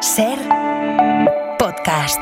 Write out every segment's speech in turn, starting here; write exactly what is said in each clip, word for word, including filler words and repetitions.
Ser podcast.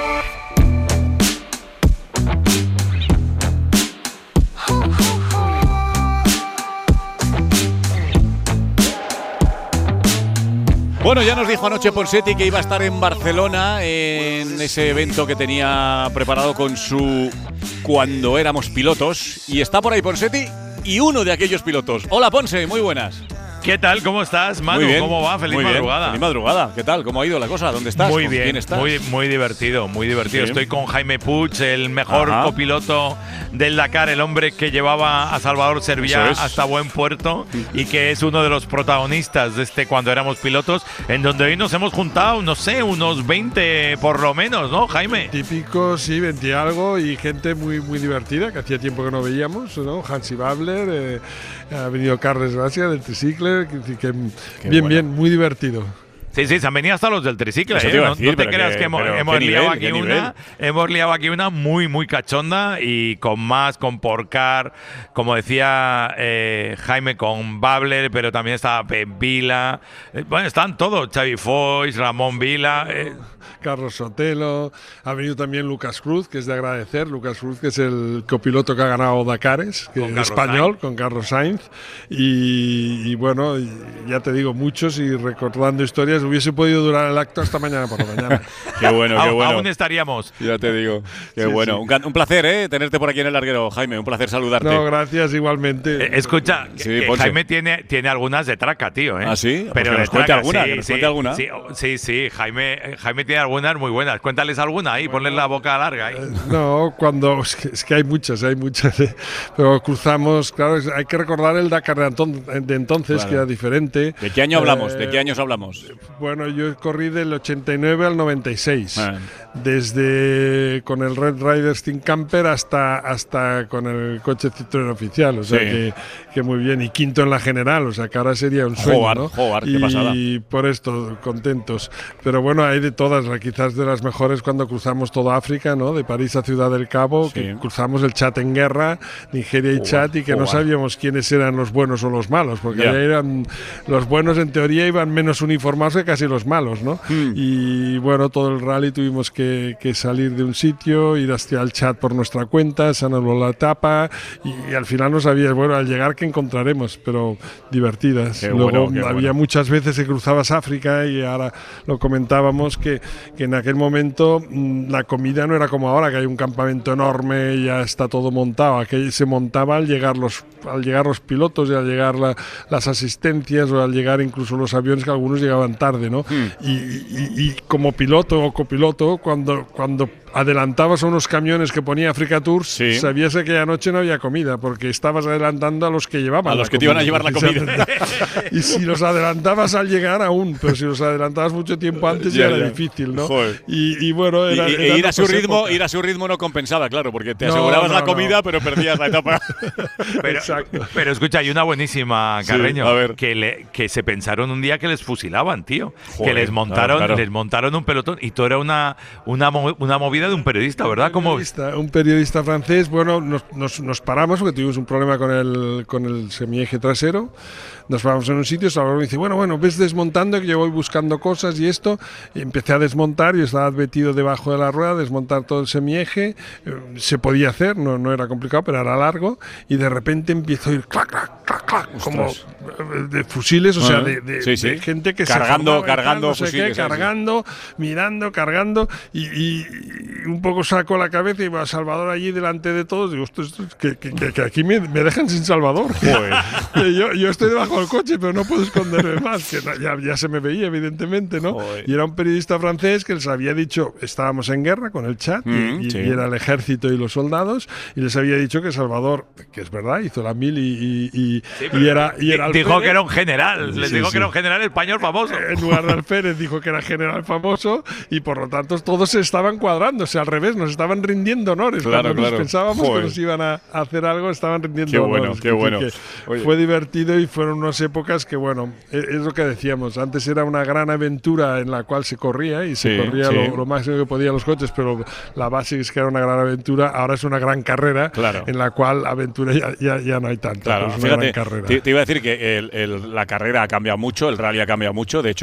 Bueno, ya nos dijo anoche Ponseti que iba a estar en Barcelona en ese evento que tenía preparado con su Cuando éramos pilotos. Y está por ahí Ponseti y uno de aquellos pilotos. Hola Ponce, muy buenas. ¿Qué tal? ¿Cómo estás, Manu? Muy bien, ¿Cómo va? Feliz muy bien. madrugada. Feliz madrugada. ¿Qué tal? ¿Cómo ha ido la cosa? ¿Dónde estás? Muy ¿Con bien, quién estás? muy, muy divertido, muy divertido. Sí. Estoy con Jaime Puig, el mejor Ajá. copiloto del Dakar, el hombre que llevaba a Salvador Serviá Eso es. hasta buen puerto y que es uno de los protagonistas de este Cuando éramos pilotos, en donde hoy nos hemos juntado, no sé, unos veinte por lo menos, ¿no, Jaime? Típico, sí, veinte algo y gente muy muy divertida que hacía tiempo que no veíamos, ¿no? Hansi Babler, eh, ha venido Carles Gracia del Tricicle, que, que Qué bien, bueno. bien, muy divertido. Sí, sí, se han venido hasta los del tricicle, Eso ¿eh? te iba a No, decir, no te pero creas que- que hemos, pero hemos qué liado nivel, aquí qué una, nivel. hemos liado aquí una muy, muy cachonda y con más, con Porcar, como decía eh, Jaime, con Babler, pero también estaba Pep Vila, eh, bueno, están todos, Xavi Foix, Ramón Vila. Eh, Carlos Sotelo, ha venido también Lucas Cruz, que es de agradecer. Lucas Cruz, que es el copiloto que ha ganado Dakares, que Con es Carlos español, Sainz. con Carlos Sainz. Y, y bueno, y ya te digo, muchos y recordando historias, hubiese podido durar el acto hasta mañana por la mañana. Qué bueno, qué aún, bueno. aún estaríamos. Ya te digo. Qué Sí, bueno. sí. Un, can- un placer, ¿eh? Tenerte por aquí en el larguero, Jaime. Un placer saludarte. No, gracias igualmente. Eh, escucha, Sí, que- que Ponce. Jaime tiene, tiene algunas de traca, tío. ¿eh? ¿Ah, sí? Pues Pero que de nos cuente traca, alguna, sí, que nos sí, cuente alguna. Sí, sí, sí, Jaime, eh, Jaime tiene algunas muy buenas. Cuéntales alguna ahí, ponles la boca larga. Ahí. No, cuando es que, es que hay muchas, hay muchas, eh, pero cruzamos, claro, es- hay que recordar el Dakar de, Anton- de entonces, Claro. que era diferente. ¿De qué año hablamos? Eh, ¿De qué años hablamos? Bueno, yo corrí del ochenta y nueve al noventa y seis, Ah. desde con el Red Rider Steam Camper hasta, hasta con el coche Citroën oficial, o sea Sí. que, que muy bien, y quinto en la general, o sea que ahora sería un sueño, Joder, ¿no? joder, qué y pasada. por esto, contentos. Pero bueno, hay de todas, la- quizás de las mejores cuando cruzamos toda África, ¿no? De París a Ciudad del Cabo, Sí. que cruzamos el Chad en guerra, Nigeria y Joder, Chad, y que no joder. sabíamos quiénes eran los buenos o los malos, porque Ya. ahí eran los buenos en teoría iban menos uniformados que casi los malos, ¿no? Hmm. Y bueno, todo el rally tuvimos que, que salir de un sitio, ir hasta el Chad por nuestra cuenta, se anuló la etapa y, al final no sabías, bueno, al llegar qué encontraremos, pero divertidas. Qué Luego bueno, qué había bueno. muchas veces que cruzabas África y ahora lo comentábamos que, que en aquel momento mm, la comida no era como ahora, que hay un campamento enorme y ya está todo montado. Aquello se montaba al llegar los, al llegar los pilotos y al llegar la- las asistencias o al llegar incluso los aviones, que algunos llegaban tarde, ¿no? Hmm. Y, y- y como piloto o copiloto, cuando, cuando adelantabas a unos camiones que ponía Africa Tours, Sí. sabías que aquella noche no había comida, porque estabas adelantando a los que llevaban A la los que te iban a llevar la comida. precisamente. Y si los adelantabas al llegar aún, pero si los adelantabas mucho tiempo antes Ya, ya, era ya. difícil, ¿no? Joder. Y, y bueno, Y, era, y- e eran ir a su otras ritmo, épocas. ir a su ritmo no compensaba, claro, porque te No, asegurabas no, la no. comida, pero perdías la etapa. Pero, Exacto. pero escucha, hay una buenísima, Sí, Carreño, a ver. que, le, que se pensaron un día que les fusilaban, tío. Joder, que les montaron, claro, claro. les montaron un pelotón y todo era una, una, mo- una movida de un periodista, ¿verdad? Como Periodista, un periodista francés, bueno, nos, nos, nos paramos porque tuvimos un problema con el, con el semieje trasero. Nos paramos en un sitio, Salvador me dice, bueno, bueno, ves desmontando, que yo voy buscando cosas y esto. Y empecé a desmontar, yo estaba metido debajo de la rueda, desmontar todo el semieje. Eh, se podía hacer, no, no era complicado, pero era largo. Y de repente empiezo a ir clac, clac, clac, clac, como eh, de fusiles, o sea, Ah, de, de- sí, sí. de gente que Cargando, se formaba y tal, cargando no sé qué, fusiles, ¿sabes? cargando, mirando, cargando, y, y- y un poco saco la cabeza y va Salvador allí delante de todos. Digo, esto, esto, que, que- que- que aquí me, me dejan sin Salvador. Que yo, yo estoy debajo del coche, pero no puedo esconderme más. Que no- ya, ya se me veía, evidentemente, ¿no? Joder. Y era un periodista francés que les había dicho, estábamos en guerra con el Chad, y- Mm, y, sí. y era el ejército y los soldados, y les había dicho que Salvador, que es verdad, hizo la mil y, y, y- y era, y era dijo alférez. que era un general, les Sí, dijo sí. que era un general español famoso. En lugar de alférez dijo que era general famoso y por lo tanto todos se estaban cuadrándose al revés, nos estaban rindiendo honores. Claro, Cuando claro. nos pensábamos Joder. que nos iban a hacer algo, estaban rindiendo Qué bueno, honores. qué Que- bueno. que Oye. fue divertido y fueron unas épocas que, bueno, es, es lo que decíamos. Antes era una gran aventura en la cual se corría y se Sí, corría sí. Lo, lo máximo que podían los coches, pero la base es que era una gran aventura. Ahora es una gran carrera Claro. en la cual aventura ya, ya, ya no hay tanta. Claro, pero es una fíjate, gran carrera. te, te iba a decir que el- el- la carrera ha cambiado mucho, el rally ha cambiado mucho. De hecho,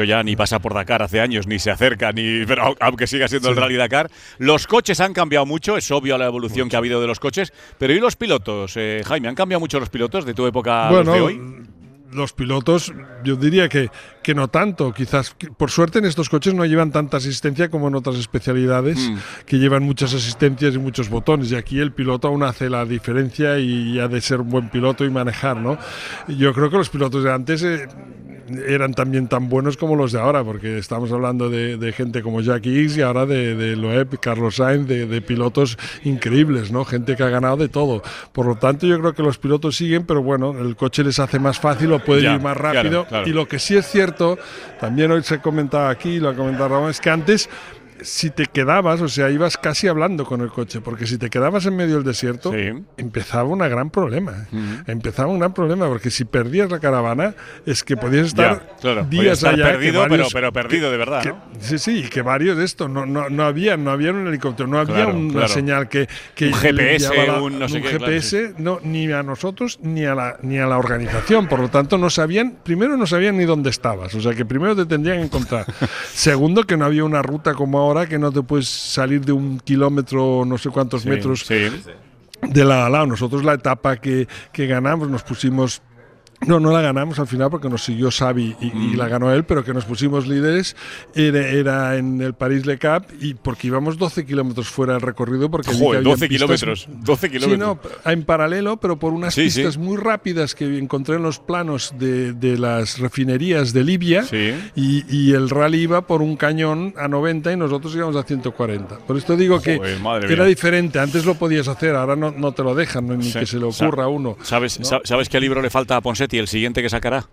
hecho ya ni pasa por Dakar hace años, ni se acerca, ni pero aunque siga siendo sí. el Rally Dakar. Los coches han cambiado mucho, es obvio la evolución mucho. que ha habido de los coches, pero ¿y los pilotos, eh, Jaime? ¿Han cambiado mucho los pilotos de tu época bueno, a los de hoy? Los pilotos, yo diría que, que no tanto. Quizás, por suerte, en estos coches no llevan tanta asistencia como en otras especialidades, mm. que llevan muchas asistencias y muchos botones. Y aquí el piloto aún hace la diferencia y ha de ser un buen piloto y manejar, ¿no? Yo creo que los pilotos de antes eh, eran también tan buenos como los de ahora, porque estamos hablando de, de gente como Jack Hicks y ahora de, de Loeb, Carlos Sainz, de, de pilotos increíbles, ¿no? Gente que ha ganado de todo. Por lo tanto, yo creo que los pilotos siguen, pero bueno, el coche les hace más fácil, lo pueden ya, ir más rápido. Claro, claro. Y lo que sí es cierto, también hoy se comentaba aquí, lo ha comentado Ramón, es que antes, si te quedabas, o sea, ibas casi hablando con el coche, porque si te quedabas en medio del desierto, sí. empezaba un gran problema. Uh-huh. Empezaba un gran problema, porque si perdías la caravana, es que podías estar ya, claro, días estar allá. perdido, varios, pero, pero perdido de verdad, que, ¿no? Sí, sí, y que varios de estos, no, no, no había, no había un helicóptero, no había claro, una claro. señal que, que un G P S, la, un no sé un qué, G P S, claro, sí. no, ni a nosotros ni a la ni a la organización, por lo tanto no sabían, primero no sabían ni dónde estabas, o sea que primero te tendrían que encontrar. Segundo, que no había una ruta como ahora que no te puedes salir de un kilómetro, no sé cuántos sí, metros sí. de lado a lado. Nosotros la etapa que, que ganamos nos pusimos... No, no la ganamos al final porque nos siguió Xavi y, mm. y la ganó él, pero que nos pusimos líderes era, era en el París-Le Cap y porque íbamos doce kilómetros fuera del recorrido. Porque Joder, doce kilómetros. doce kilómetros. Sí, no, en paralelo, pero por unas sí, pistas sí. muy rápidas que encontré en los planos de, de las refinerías de Libia sí. y, y el rally iba por un cañón a noventa y nosotros íbamos a ciento cuarenta. Por esto digo Joder, que, que era diferente. Antes lo podías hacer, ahora no, no te lo dejan, ni sí. que se le ocurra a uno. ¿Sabes, ¿no? ¿Sabes qué libro le falta a Ponseti? El siguiente que sacará.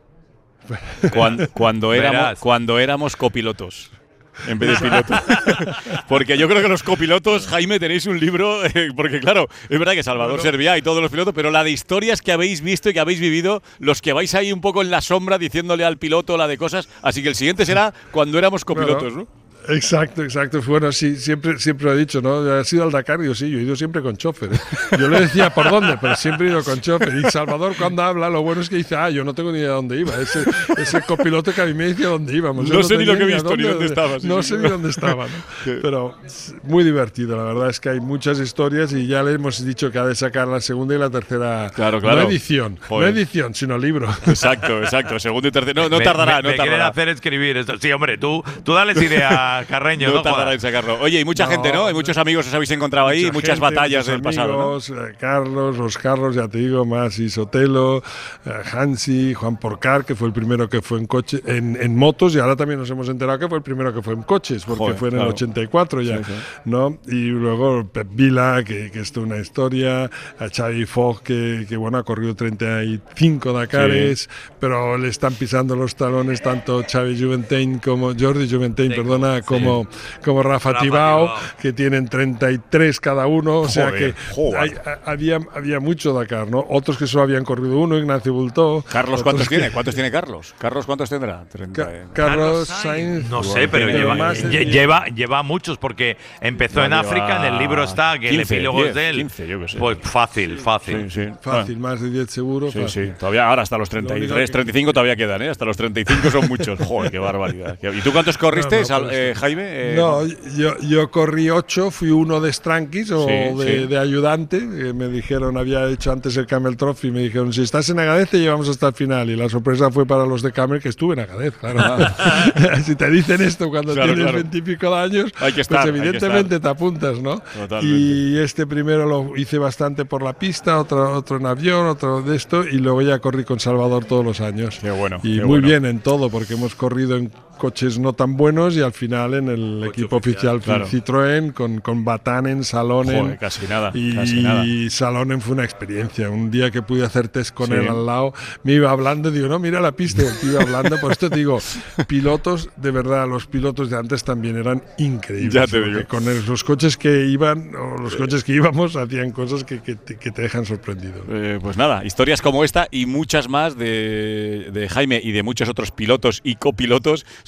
Cuando, cuando, éramos, cuando éramos copilotos. En vez de pilotos. Porque yo creo que los copilotos, Jaime, tenéis un libro, eh, porque claro, es verdad que Salvador bueno. Serviá y todos los pilotos, pero la de historias que habéis visto y que habéis vivido, los que vais ahí un poco en la sombra diciéndole al piloto la de cosas, así que el siguiente será cuando éramos copilotos, bueno. ¿no? Exacto, exacto. Bueno, sí, siempre, siempre lo he dicho, ¿no? ¿Has ido al Dakar? Digo, sí, yo he ido siempre con chofer. ¿eh? Yo le decía por dónde, pero siempre he ido con chofer. Y Salvador, cuando habla, lo bueno es que dice, ah, yo no tengo ni idea de dónde iba. Ese, ese copiloto que a mí me decía dónde íbamos. No, no sé ni lo que he visto, dónde, ni dónde estaba. Sí, no sí, sé sí. ni dónde estaba, ¿no? Pero muy divertido, la verdad es que hay muchas historias y ya le hemos dicho que ha de sacar la segunda y la tercera. Claro, claro. No edición, Joder. no edición, sino libro. Exacto, exacto. Segundo y tercero. No, no me, tardará, me, no me tardará. quieren hacer escribir esto. Sí, hombre, tú, tú dales idea, Carreño. No, no tardará en sacarlo. Oye, y mucha no, gente, ¿no? Hay muchos amigos os habéis encontrado ahí, mucha muchas gente, batallas del amigos, pasado, ¿no? eh, Carlos, los Carlos, ya te digo, Masi Sotelo, eh, Hansi, Juan Porcar, que fue el primero que fue en coche, en, en motos, y ahora también nos hemos enterado que fue el primero que fue en coches, porque Joder, fue en claro. el ochenta y cuatro ya, sí, sí. ¿no? Y luego Pep Vila, que, que es toda una historia, a Xavi Fogg, que, que bueno, ha corrido treinta y cinco Dakares, sí. pero le están pisando los talones tanto Xavi Juventain como Jordi Juventain, sí, perdona, sí. como, como Rafa, Rafa Tibau, que tienen treinta y tres cada uno, o sea joder, que hay, había, había mucho Dakar, ¿no? Otros que solo habían corrido uno, Ignacio Bultó. Carlos, ¿cuántos que... tiene? ¿Cuántos tiene Carlos? ¿Carlos cuántos tendrá? treinta. Ca Carlos Sainz. No sé, pero lleva, más de lleva, lleva muchos, porque empezó no, en África, en el libro está, que quince, el epílogo es de él. quince, yo que sé. Pues fácil, fácil. Sí, sí. Fácil, bueno. Más de diez seguro. Sí, fácil. sí. Todavía ahora hasta los treinta y tres, treinta y cinco todavía quedan, ¿eh? Hasta los treinta y cinco son muchos. Joder, qué barbaridad. ¿Y tú cuántos corriste, no, no, pues, eh, Jaime? Eh, no, yo, yo corrí ocho, fui uno de Strankis o sí, de, sí. de ayudante, que me dijeron, había hecho antes el Camel Trophy, y me dijeron, si estás en Agadez te llevamos hasta el final, y la sorpresa fue para los de Camel que estuve en Agadez, claro. Si te dicen esto cuando claro, tienes veintipico claro. de años, hay que estar, pues evidentemente te apuntas, ¿no? Totalmente. Y este primero lo hice bastante por la pista, otro, otro en avión, otro de esto, y luego ya corrí con Salvador todos los años. Qué bueno. Y qué muy bueno. bien en todo, porque hemos corrido en coches no tan buenos y al final en el Coche equipo oficial, oficial claro. Citroën con, con Batanen, Salonen. Joder, casi nada. Y casi nada. Salonen fue una experiencia. Un día que pude hacer test con sí. él al lado, me iba hablando, digo, no, mira la pista, y el tío iba hablando. Por esto te digo, pilotos, de verdad, los pilotos de antes también eran increíbles. Ya te digo. Con el, los coches que iban, o los coches que íbamos, hacían cosas que, que, te, que te dejan sorprendido. Eh, pues nada, historias como esta y muchas más de, de Jaime y de muchos otros pilotos y copilotos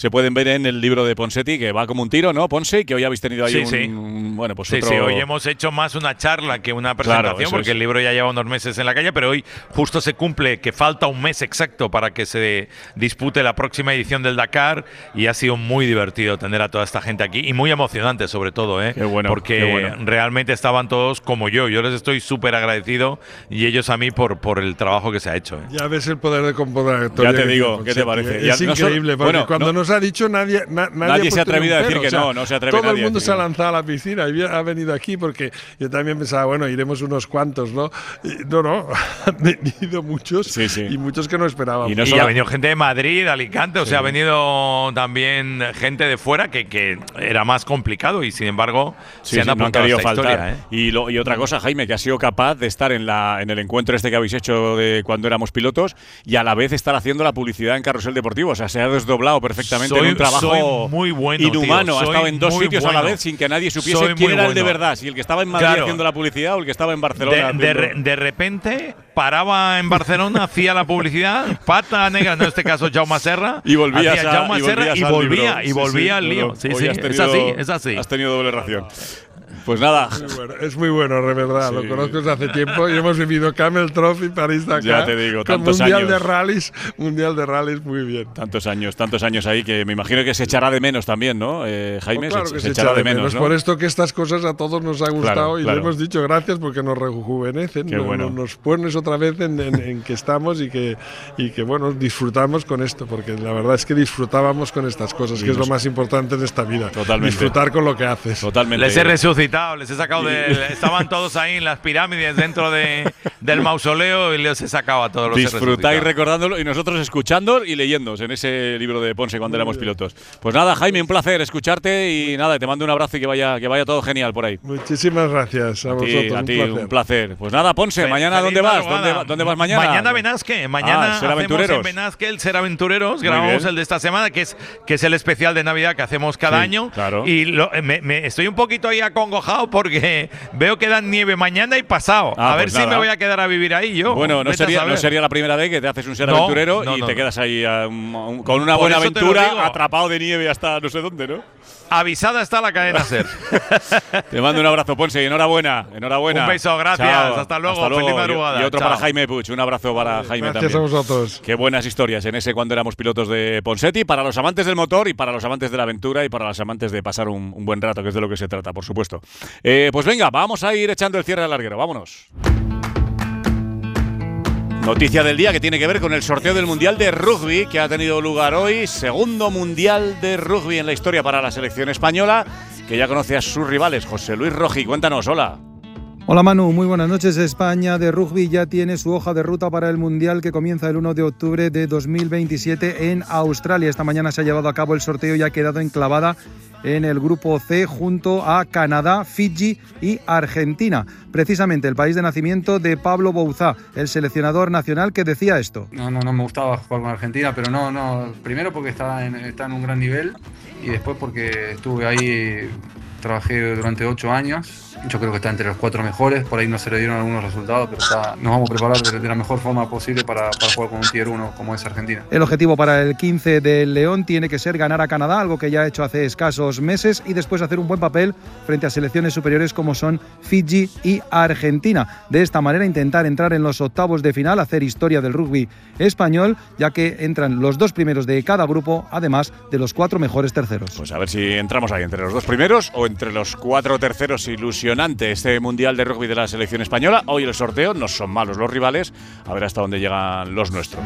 se pueden ver en el libro de Ponseti, que va como un tiro, ¿no, Ponce? Y que hoy habéis tenido ahí sí, un, sí. un… Bueno, pues sí, otro… sí, hoy hemos hecho más una charla que una presentación, Claro, porque es. el libro ya lleva unos meses en la calle, pero hoy justo se cumple que falta un mes exacto para que se dispute la próxima edición del Dakar, y ha sido muy divertido tener a toda esta gente aquí y muy emocionante sobre todo, ¿eh? Qué bueno, porque qué bueno. realmente estaban todos como yo. Yo les estoy súper agradecido y ellos a mí por, por el trabajo que se ha hecho, ¿eh? Ya ves el poder de convocatoria. Ya te que digo, tiene ¿qué te Ponseti, parece? ¿eh? Es Ya, no solo- increíble, porque bueno, cuando no- nos ha dicho nadie, na- nadie, Nadie ha se ha puesto ni atrevido un a decir pero, que o sea, no, no se atreve todo nadie el a mundo decir se ha que no. lanzado a la piscina y ha venido aquí porque yo también pensaba, bueno, iremos unos cuantos, ¿no? Y no, no, han venido muchos Sí, sí. y muchos que no esperábamos. Y no Y solo- ha venido gente de Madrid, de Alicante, o sea, ha venido también gente de fuera que, que era más complicado y sin embargo Sí, se han sí, no han apuntado a querido esta faltar. historia, ¿eh? Y, lo- y otra cosa, Jaime, que ha sido capaz de estar en, la, en el encuentro este que habéis hecho de cuando éramos pilotos y a la vez estar haciendo la publicidad en Carrusel Deportivo. O sea, se ha desdoblado perfectamente Soy- en un trabajo soy muy bueno, inhumano. tío, Ha soy estado en dos muy sitios a la bueno. vez sin que nadie supiese Soy quién muy era el de bueno. verdad. Si el que estaba en Madrid Claro. haciendo la publicidad o el que estaba en Barcelona. De, de, haciendo- re- de repente paraba en Barcelona, hacía la publicidad, pata negra, en este caso Jaume Serra, Y volvías hacía a, Jaume y Serra volvías y al volvía, libro. y Sí, volvía sí, al no, lío. no. Sí, Hoy sí, has es tenido- así, es así. Has tenido doble ración. Pues nada. Muy bueno, es muy bueno, de verdad. Sí. Lo conozco desde hace tiempo y hemos vivido Camel Trophy, París Dakar. Ya te digo, con tantos mundial años. de rallies, mundial de rallies, muy bien. Tantos años, tantos años ahí que me imagino que se echará de menos también, ¿no, eh, Jaime? Oh, claro se, que se se echará de menos, ¿no? Por esto que estas cosas a todos nos ha gustado Claro, y claro. le hemos dicho gracias porque nos rejuvenecen, Qué nos, bueno. nos pones otra vez en, en- en que estamos y que, y que bueno, disfrutamos con esto, porque la verdad es que disfrutábamos con estas cosas, Y que es nos- lo más importante en esta vida. Totalmente. Disfrutar con lo que haces. Totalmente. Les he resucitado, les he sacado del… Estaban todos ahí en las pirámides dentro de, del mausoleo y les he sacado a todos los he Disfrutáis resucitado. recordándolo y nosotros escuchando y leyendo en ese libro de Ponce cuando éramos pilotos. Pues nada, Jaime, un placer escucharte y nada, te mando un abrazo y que vaya, que vaya todo genial por ahí. Muchísimas gracias a A vosotros. ti, a un ti, placer. un placer. Pues nada, Ponce, Fe- mañana feliz ¿dónde vas? madrugada. ¿Dónde, va- ¿Dónde vas mañana? Mañana Benasque. Mañana Ah, Ser hacemos Aventureros. en Benasque el Ser Aventureros. Muy Grabamos bien. el de esta semana, que es, que es el especial de Navidad que hacemos cada Sí, año. claro. Y lo- me, me- estoy un poquito ahí acongojado porque veo que dan nieve mañana y pasado. Ah, a ver pues si nada. me voy a quedar a vivir ahí yo. Bueno, no Vete a sería, no saber. sería la primera vez que te haces un ser No, aventurero no, y no, te no. quedas ahí ah, um, um, con una Por buena eso te lo aventura, digo. atrapado de nieve hasta no sé dónde, ¿no? Avisada está la cadena Ser. Te mando un abrazo, Ponce, y enhorabuena, enhorabuena. Un beso, gracias. Chao. Hasta luego, feliz madrugada. Y, y otro Chao. para Jaime Puig, un abrazo para Jaime Gracias también. a vosotros. Qué buenas historias en ese cuando éramos pilotos de Ponseti, para los amantes del motor y para los amantes de la aventura y para los amantes de pasar un, un buen rato, que es de lo que se trata, por supuesto. Eh, pues venga, vamos a ir echando el cierre al larguero, vámonos. Noticia del día que tiene que ver con el sorteo del Mundial de Rugby que ha tenido lugar hoy, segundo Mundial de Rugby en la historia para la selección española, que ya conoce a sus rivales. José Luis Roji, cuéntanos, hola. Hola Manu, muy buenas noches. España de rugby ya tiene su hoja de ruta para el Mundial que comienza el uno de octubre de dos mil veintisiete en Australia. Esta mañana se ha llevado a cabo el sorteo y ha quedado enclavada en el grupo C junto a Canadá, Fiji y Argentina. Precisamente el país de nacimiento de Pablo Bouzá, el seleccionador nacional, que decía esto. No, no, no me gustaba jugar con Argentina, pero no, no. Primero porque está en, está en un gran nivel y después porque estuve ahí, trabajé durante ocho años. Yo creo que está entre los cuatro mejores, por ahí no se le dieron algunos resultados, pero está, nos vamos a preparar de, de la mejor forma posible para, para jugar con un tier uno como es Argentina. El objetivo para el quince del León tiene que ser ganar a Canadá, algo que ya ha hecho hace escasos meses, y después hacer un buen papel frente a selecciones superiores como son Fiji y Argentina. De esta manera intentar entrar en los octavos de final, hacer historia del rugby español, ya que entran los dos primeros de cada grupo, además de los cuatro mejores terceros. Pues a ver si entramos ahí entre los dos primeros o entre los cuatro terceros. Ilusionante este Mundial de Rugby de la selección española. Hoy el sorteo, no son malos los rivales, a ver hasta dónde llegan los nuestros.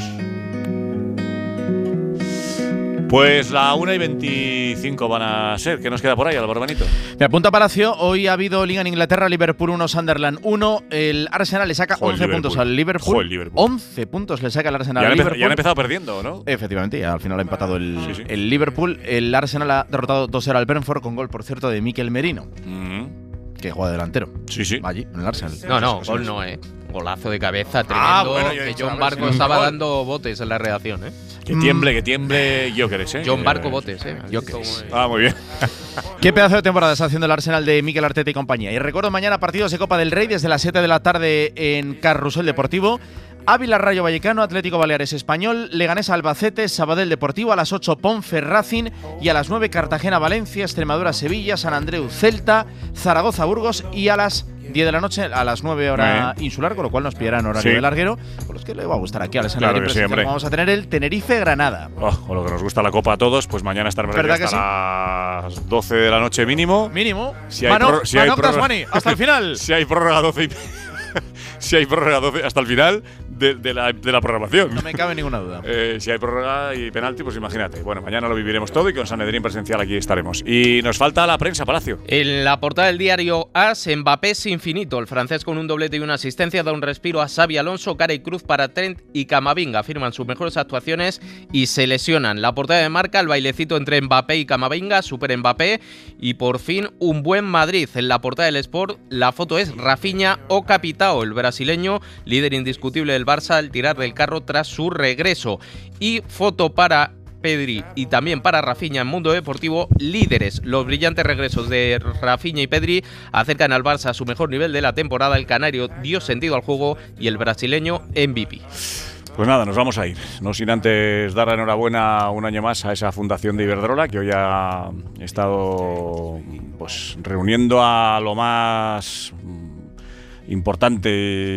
Pues la una y veinticinco van a ser. ¿Qué nos queda por ahí, Álvaro Benito? Me apunta Palacio. Hoy ha habido Liga en Inglaterra, Liverpool uno, Sunderland uno. El Arsenal le saca Joder, once Liverpool. puntos al Liverpool. Joder, Liverpool. once puntos le saca el Arsenal Ya han, al empezado, Liverpool. ya han empezado perdiendo, ¿no? Efectivamente, ya al final ha empatado el, Sí, sí. el Liverpool. El Arsenal ha derrotado dos cero al Brentford con gol, por cierto, de Mikel Merino, Mm, que juega delantero. sí, sí. Allí, en el Arsenal. No, no, gol no, ¿eh? Golazo de cabeza, tremendo. Ah, bueno, yo he que dicho, a John ver Barco si- estaba gol. dando botes en la redacción, ¿eh? Que tiemble, que tiemble Gyökeres, ¿eh? John Barco Eh, botes, ¿eh? ¿Has visto Gyökeres. cómo es? Ah, muy bien. Qué pedazo de temporada está haciendo el Arsenal de Mikel Arteta y compañía. Y recuerdo mañana partidos de Copa del Rey desde las siete de la tarde en Carrusel Deportivo. Ávila Rayo Vallecano, Atlético Baleares Español, Leganés Albacete, Sabadell Deportivo, a las ocho Ponfe Racing y a las nueve Cartagena Valencia, Extremadura Sevilla, San Andreu Celta, Zaragoza Burgos y a las diez de la noche, a las nueve hora eh. insular, con lo cual nos pillarán horario sí. de larguero, con los que le va a gustar aquí a la claro que sí, vamos a tener el Tenerife Granada. Oh, o lo que nos gusta la Copa a todos, pues mañana estaremos aquí hasta sí? las doce de la noche mínimo. Mínimo. Si hay, Mano, si hay prórroga, hasta el final. Si hay prórroga doce y si hay prórroga doce hasta el final de, de, la, de la programación. No me cabe ninguna duda. Eh, si hay prórroga y penalti, pues imagínate. Bueno, mañana lo viviremos todo y con Sanedrín presencial aquí estaremos. Y nos falta la prensa, Palacio. En la portada del diario AS, Mbappé es infinito. El francés con un doblete y una asistencia da un respiro a Xabi Alonso, cara y cruz para Trent y Camavinga. Firman sus mejores actuaciones y se lesionan. La portada de Marca, el bailecito entre Mbappé y Camavinga, super Mbappé. Y por fin, un buen Madrid. En la portada del Sport, la foto es Rafinha o Capitao, el brasileño, líder indiscutible del Barça al tirar del carro tras su regreso. Y foto para Pedri y también para Rafinha en Mundo Deportivo, líderes. Los brillantes regresos de Rafinha y Pedri acercan al Barça a su mejor nivel de la temporada. El canario dio sentido al juego y el brasileño M V P. Pues nada, nos vamos a ir. No sin antes dar la enhorabuena un año más a esa fundación de Iberdrola, que hoy ha estado pues reuniendo a lo más importante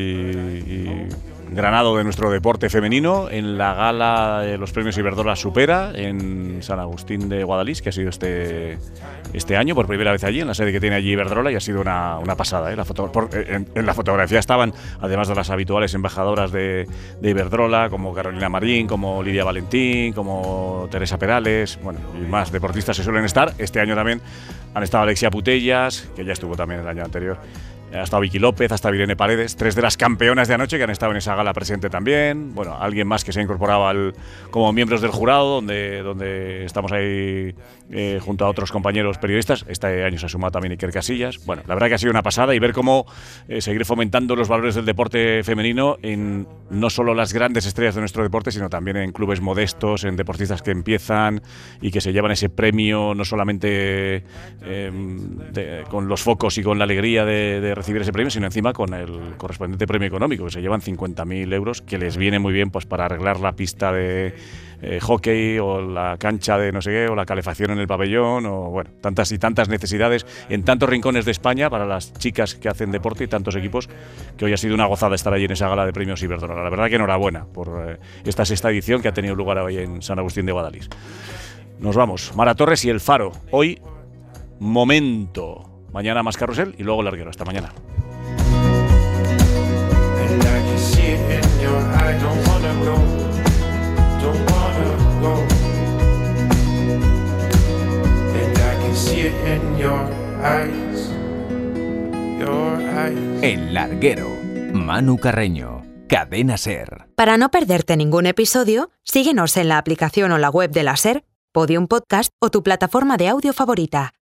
y granado de nuestro deporte femenino en la gala de los premios Iberdrola Supera en San Agustín de Guadalís, que ha sido este, este año por primera vez allí, en la sede que tiene allí Iberdrola, y ha sido una, una pasada. ¿eh? La foto, por, en, en la fotografía estaban, además de las habituales embajadoras de, de Iberdrola, como Carolina Marín, como Lidia Valentín, como Teresa Perales, bueno, y más deportistas se suelen estar. Este año también han estado Alexia Putellas, que ya estuvo también el año anterior. Ha estado Vicky López, ha estado Irene Paredes, tres de las campeonas de anoche que han estado en esa gala presente también. Bueno, alguien más que se ha incorporado al, como miembros del jurado, donde, donde estamos ahí eh, junto a otros compañeros periodistas. Este año se ha sumado también Iker Casillas. Bueno, la verdad que ha sido una pasada y ver cómo eh, seguir fomentando los valores del deporte femenino en no solo las grandes estrellas de nuestro deporte, sino también en clubes modestos, en deportistas que empiezan y que se llevan ese premio no solamente eh, de, con los focos y con la alegría de, de recibir ese premio, sino encima con el correspondiente premio económico, que se llevan cincuenta mil euros, que les viene muy bien pues para arreglar la pista de eh, hockey o la cancha de no sé qué, o la calefacción en el pabellón, o bueno, tantas y tantas necesidades en tantos rincones de España para las chicas que hacen deporte y tantos equipos, que hoy ha sido una gozada estar allí en esa gala de premios Iberdrola. La verdad que enhorabuena por eh, esta sexta edición que ha tenido lugar hoy en San Agustín de Guadalís. Nos vamos. Mara Torres y El Faro. Hoy, Momento. Mañana más carrusel y luego larguero. Hasta mañana. El larguero. Manu Carreño. Cadena SER. Para no perderte ningún episodio, síguenos en la aplicación o la web de la SER, Podium Podcast o tu plataforma de audio favorita.